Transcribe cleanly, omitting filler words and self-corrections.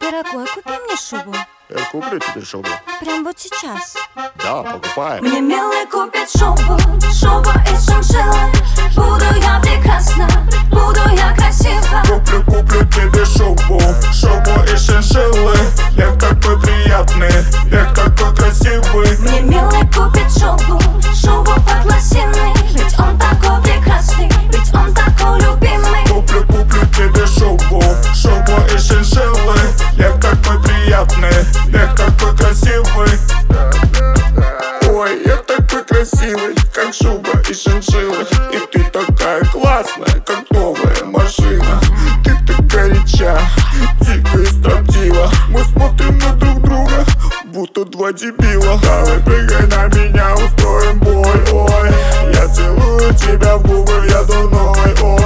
Дорогой, купи мне шубу. Я куплю тебе шубу. Прям вот сейчас. Да, покупай. Мне милый купит шубу, шубу из шиншиллы. Буду я прекрасна, буду я красива. Куплю тебе шубу, шубу из шиншиллы. Лев такой приятный, лев такой красивый. Мне милый купит шубу, шубу под лосиной. Ведь он такой прекрасный, ведь он такой любимый. Куплю тебе шубу, шубу из шиншиллы. Лев такой приятный, лев такой красивый. Ой, я такой красивый, как шуба из шиншиллы. И ты такая классная, как новая машина. Ты так горяча, дико и строптива. Мы смотрим на друг друга, будто два дебила. Давай прыгай на меня, устроим бой, ой. Я целую тебя в губы, я дурной, ой.